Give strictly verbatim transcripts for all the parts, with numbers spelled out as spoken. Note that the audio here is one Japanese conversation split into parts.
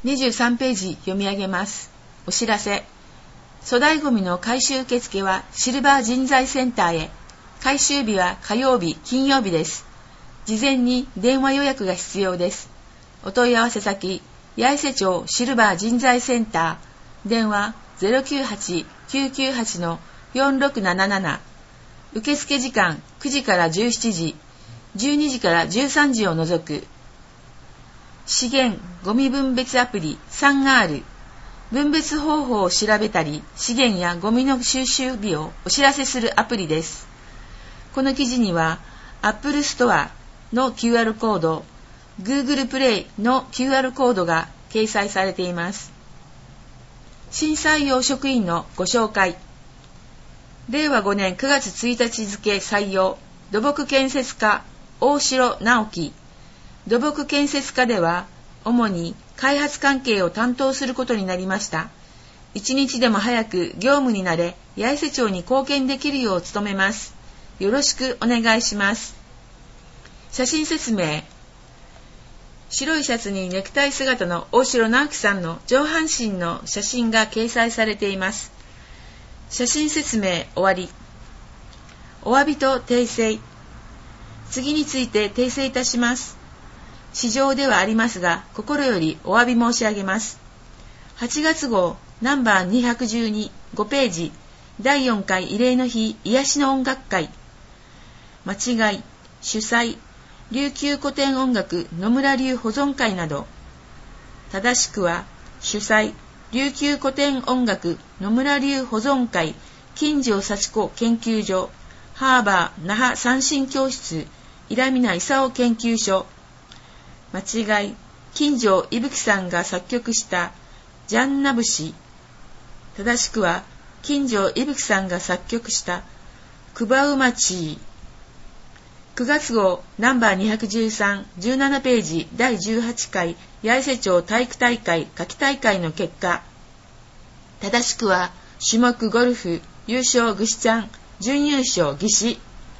にじゅうさんページ読み上げます。お知らせ。粗大ごみの回収受付はシルバー人材センターへ。回収日は火曜日、金曜日です。事前に電話予約が必要です。お問い合わせ先、八重瀬町シルバー人材センター。電話 ゼロきゅうはち きゅうきゅうはち よんろくなななな。受付時間くじからじゅうしちじ、じゅうにじからじゅうさんじを除く。資源ゴミ分別アプリ スリーアール。分別方法を調べたり、資源やゴミの収集日をお知らせするアプリです。この記事には Apple Store の キューアール コード、Google Play の キューアール コードが掲載されています。新採用職員のご紹介。れいわごねんくがつついたち付採用、土木建設課大城直樹。土木建設課では、主に開発関係を担当することになりました。一日でも早く業務に慣れ、八重瀬町に貢献できるよう努めます。よろしくお願いします。写真説明。白いシャツにネクタイ姿の大城直樹さんの上半身の写真が掲載されています。写真説明終わり。お詫びと訂正。次について訂正いたします。市場ではありますが、心よりお詫び申し上げます。はちがつ号ナンバーにひゃくじゅうに、ごページ、だいよんかい慰霊の日癒しの音楽会。間違い、主催、琉球古典音楽野村流保存会など。正しくは、主催、琉球古典音楽野村流保存会金城幸子研究所、ハーバー那覇三振教室、伊良南勲研究所。間違い、金城伊吹さんが作曲したジャンナ節。正しくは、金城伊吹さんが作曲したクバウマチー。くがつ号ナンバーにひゃくじゅうさん、じゅうななページだいじゅうはちかい八重瀬町体育大会夏季大会の結果。正しくは、種目ゴルフ優勝ぐしちゃん、準優勝ぎし。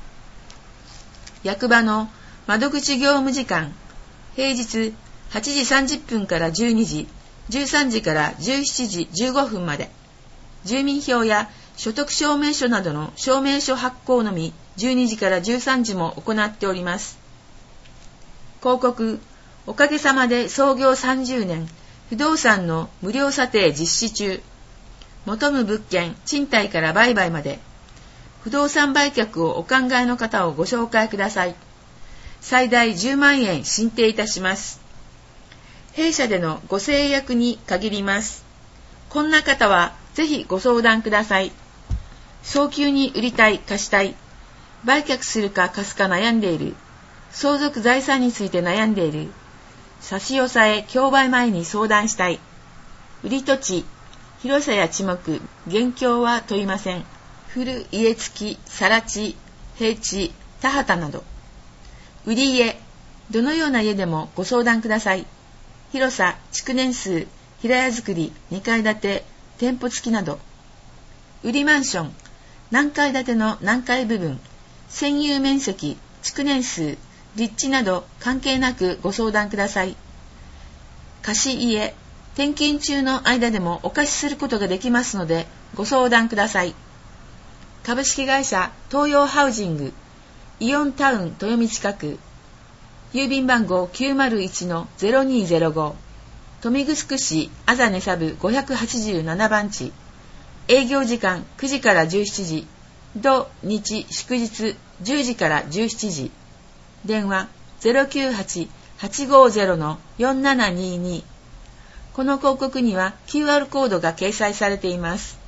役場の窓口業務時間。平日はちじさんじゅっぷんからじゅうにじ、じゅうさんじからじゅうしちじじゅうごふんまで。住民票や所得証明書などの証明書発行のみじゅうにじからじゅうさんじも行っております。広告、おかげさまで創業さんじゅうねん、不動産の無料査定実施中。求む物件、賃貸から売買まで。不動産売却をお考えの方をご紹介ください。最大じゅうまんえん進呈いたします。弊社でのご制約に限ります。こんな方はぜひご相談ください。早急に売りたい、貸したい。売却するか貸すか悩んでいる。相続財産について悩んでいる。差し押さえ、競売前に相談したい。売り土地、広さや地目、現況は問いません。古家付き、更地、平地、田畑など。売り家、どのような家でもご相談ください。広さ、築年数、平屋造り、にかい建て、店舗付きなど。売りマンション、何階建ての何階部分、占有面積、築年数、立地など関係なくご相談ください。貸し家、転勤中の間でもお貸しすることができますのでご相談ください。株式会社東洋ハウジング、イオンタウン豊見近く、郵便番号 きゅうまるいちのゼロにーゼロご、豊見城市あざねさぶごひゃくはちじゅうななばん地。営業時間くじからじゅうしちじ、土日祝日じゅうじからじゅうしちじ。電話 ゼロきゅうはち はちごゼロ よんななにーにー。この広告には キューアール コードが掲載されています。